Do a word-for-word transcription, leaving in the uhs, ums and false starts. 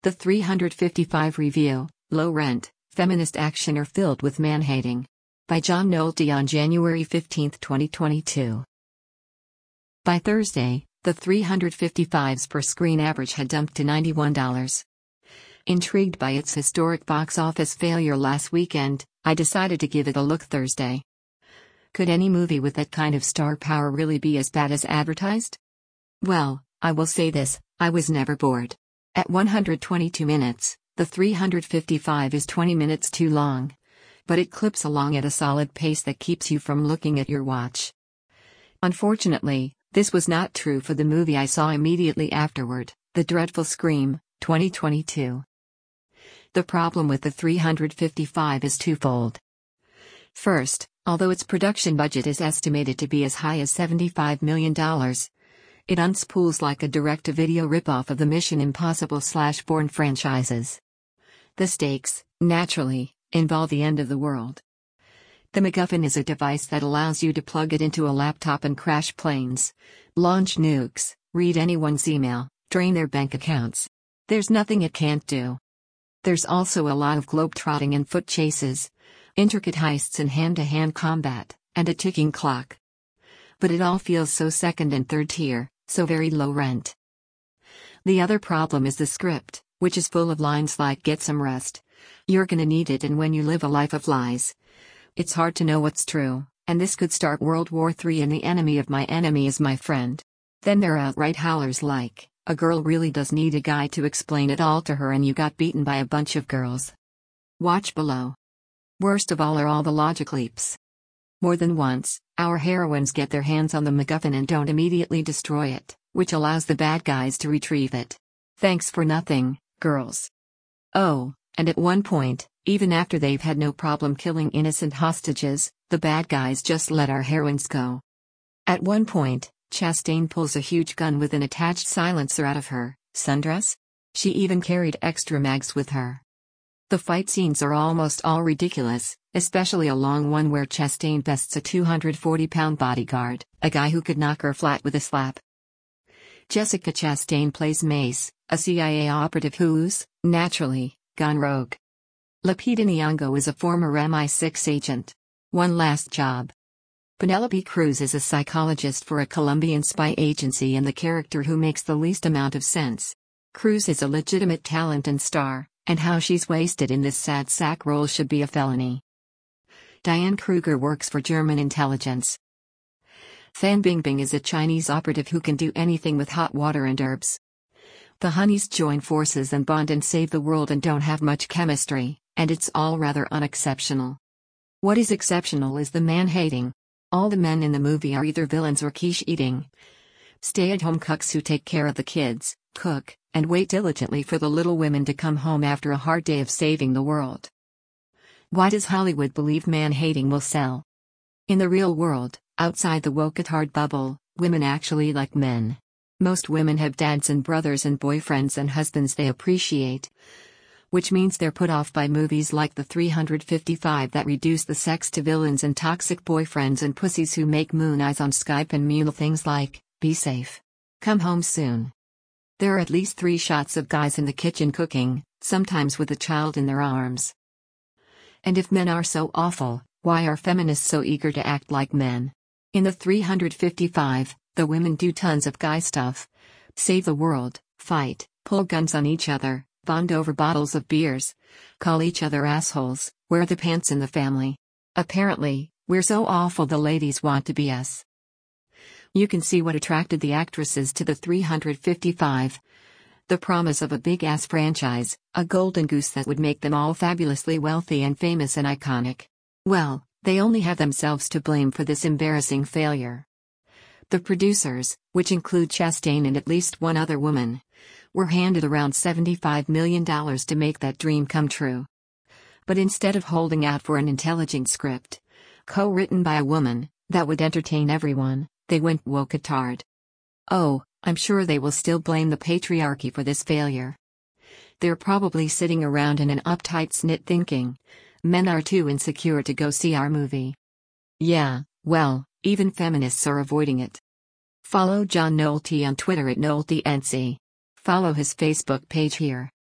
The three fifty-five Review, Low Rent, Feminist Action Are Filled with Man-Hating. By John Nolte on January fifteenth, twenty twenty-two. By Thursday, the three fifty-fives per screen average had dumped to ninety-one dollars. Intrigued by its historic box office failure last weekend, I decided to give it a look Thursday. Could any movie with that kind of star power really be as bad as advertised? Well, I will say this, I was never bored. At one hundred twenty-two minutes, the three fifty-five is twenty minutes too long. But it clips along at a solid pace that keeps you from looking at your watch. Unfortunately, this was not true for the movie I saw immediately afterward, The Dreadful Scream, twenty twenty-two. The problem with the three fifty-five is twofold. First, although its production budget is estimated to be as high as seventy-five million dollars, it unspools like a direct-to-video ripoff of the Mission Impossible slash Bourne franchises. The stakes, naturally, involve the end of the world. The MacGuffin is a device that allows you to plug it into a laptop and crash planes, launch nukes, read anyone's email, drain their bank accounts. There's nothing it can't do. There's also a lot of globetrotting and foot chases, intricate heists and hand-to-hand combat, and a ticking clock. But it all feels so second and third tier, so very low rent. The other problem is the script, which is full of lines like "get some rest, you're gonna need it," and "when you live a life of lies, it's hard to know what's true, and this could start World War Three, and the enemy of my enemy is my friend." Then there are outright howlers like, "A girl really does need a guy to explain it all to her, and you got beaten by a bunch of girls." Watch below. Worst of all are all the logic leaps. More than once, our heroines get their hands on the MacGuffin and don't immediately destroy it, which allows the bad guys to retrieve it. Thanks for nothing, girls. Oh, and at one point, even after they've had no problem killing innocent hostages, the bad guys just let our heroines go. At one point, Chastain pulls a huge gun with an attached silencer out of her sundress. She even carried extra mags with her. The fight scenes are almost all ridiculous, especially a long one where Chastain bests a two hundred forty pound bodyguard, a guy who could knock her flat with a slap. Jessica Chastain plays Mace, a C I A operative who's, naturally, gone rogue. Lupita Nyong'o is a former M I six agent. One last job. Penelope Cruz is a psychologist for a Colombian spy agency and the character who makes the least amount of sense. Cruz is a legitimate talent and star, and how she's wasted in this sad sack role should be a felony. Diane Kruger works for German intelligence. Fan Bingbing is a Chinese operative who can do anything with hot water and herbs. The honeys join forces and bond and save the world and don't have much chemistry, and it's all rather unexceptional. What is exceptional is the man-hating. All the men in the movie are either villains or quiche-eating stay-at-home cooks who take care of the kids, cook, and wait diligently for the little women to come home after a hard day of saving the world. Why does Hollywood believe man-hating will sell? In the real world, outside the woke-at-heart bubble, women actually like men. Most women have dads and brothers and boyfriends and husbands they appreciate. Which means they're put off by movies like the three fifty-five that reduce the sex to villains and toxic boyfriends and pussies who make moon eyes on Skype and mule things like, "Be safe. Come home soon." There are at least three shots of guys in the kitchen cooking, sometimes with a child in their arms. And if men are so awful, why are feminists so eager to act like men? In the three fifty-five, the women do tons of guy stuff. Save the world, fight, pull guns on each other, bond over bottles of beers, call each other assholes, wear the pants in the family. Apparently, we're so awful the ladies want to be us. You can see what attracted the actresses to the three fifty-five. The promise of a big-ass franchise, a golden goose that would make them all fabulously wealthy and famous and iconic. Well, they only have themselves to blame for this embarrassing failure. The producers, which include Chastain and at least one other woman, were handed around seventy-five million dollars to make that dream come true. But instead of holding out for an intelligent script, co-written by a woman, that would entertain everyone, they went woke-at-heart. Oh, I'm sure they will still blame the patriarchy for this failure. They're probably sitting around in an uptight snit thinking, men are too insecure to go see our movie. Yeah, well, even feminists are avoiding it. Follow John Nolte on Twitter at NolteNC. Follow his Facebook page here.